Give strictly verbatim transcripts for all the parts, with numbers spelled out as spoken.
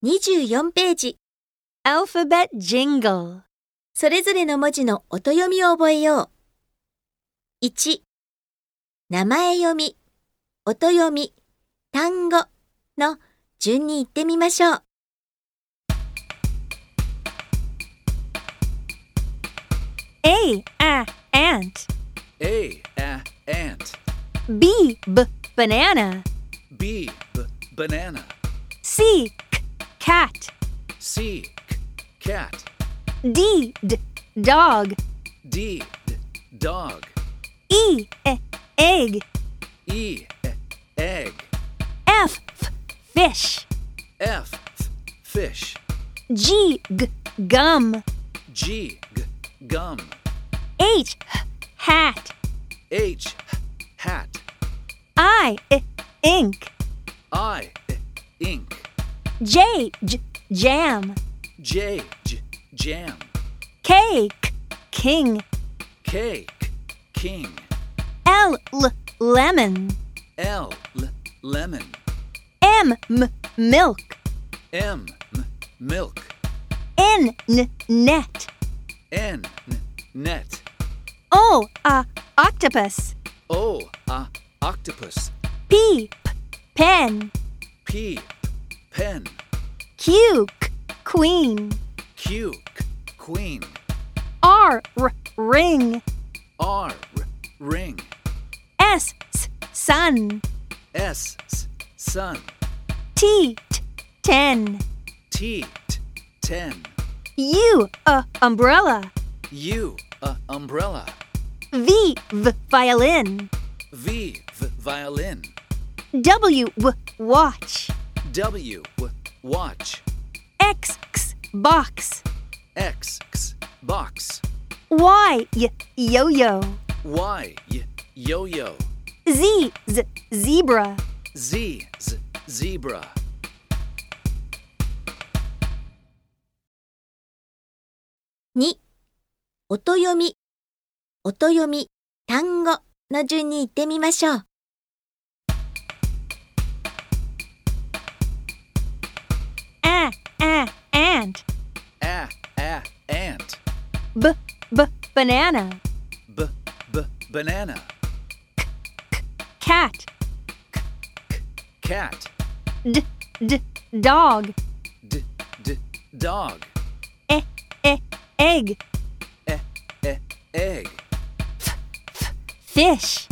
にじゅうよんページ。 Alphabet Jingle。 それぞれの文字の音読みを覚えよう。いち、名前読み、音読み、単語の順に言ってみましょう。 A, a, ant. A, a, ant. B, b, banana. B, b, banana. C, c, cat. C, c, cat. D, d, dog. D, d, dog. E, e, egg. E, e, egg. F, f, fish. F, f, fish. G, g, gum. G, g, gum. H, h, hat. H, h, hat. I, I, ink. I, I, ink. J, j, jam. J, j, jam. K, k, king. K, k, king. L, l, lemon. L, l, lemon. M, m, milk. M, m, milk. N, n, net. N, n, net. O, uh, octopus. O, a, octopus. P, p, pen. P, p, pen. Q, k, queen. Q, k, queen. R, r, ring. R, r, ring. S, s, sun. S, s, sun. T, t, ten. T, t, ten. U, uh, umbrella. U, a, umbrella. V, v, violin. V, v, violin. W, w, watch. W, w, watch. X, x, box. X, x, box. Y, y, yo-yo. Y, y, yo-yo. Z, z, zebra. Z, z, zebra. に、音読み、音読み、単語の順に言ってみましょう。 A, a, ant. A, a, ant. B, b, banana. B, b, banana. Cat. Cat. D, d, dog. D, d, dog. E, e, egg. E, e, egg. Fish.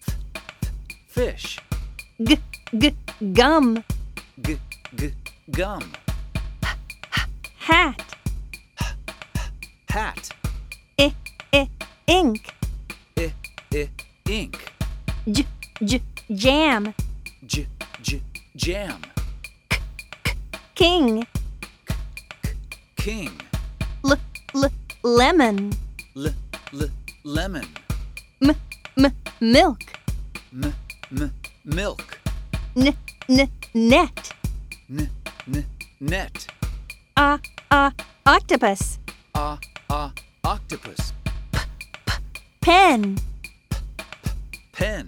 Fish. G, g, gum. G, g, gum. Hat. Hat. I, I, ink. I, I, ink. J, j, jam. J, j, jam. King. King. L, l, lemon. L, l, lemon. M, m, milk. M, m, milk. N, n, net. N, n, net. Uh, uh, octopus. A, a, octopus. Pen. Pen.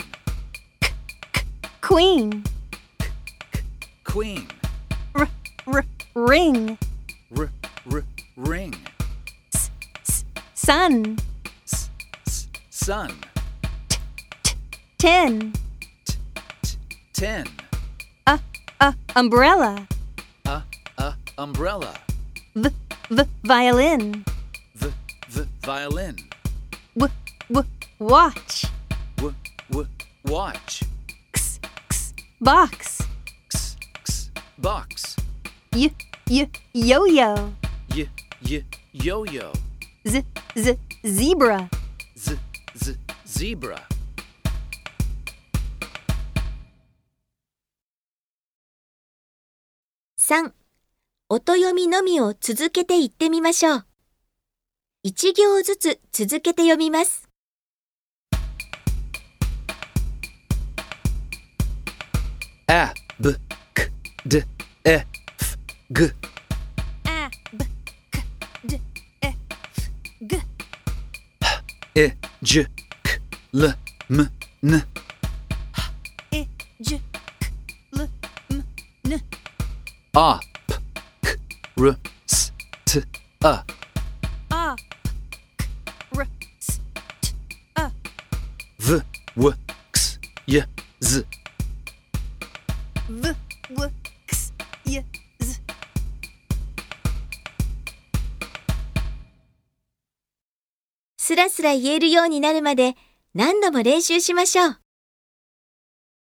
Queen. Queen. R, r, ring. R, r, ring. S, s, sun. S, s, sun. Ten. T, t, ten. Uh, uh, umbrella. A, a, umbrella. V, v, violin. V, v, violin. W, w, watch. W, w, watch. X, x, box. X, x, box. Y, y, yo-yo. Y, y, yo-yo. Z, z, zebra. Z, z, zebra. さん、音読みのみを続けて言ってみましょう。一行ずつ続けて読みます。 A, b, k, d, e, f, g. A, b, k, d, e, f, g. I, j, k, l, m, n. I, j, k, l, m, n. A, p, r, s, t, a, a, k, r, s, t, a, v, w, x, y, z, v, w, x, y, z。 スラスラ言えるようになるまで何度も練習しましょう。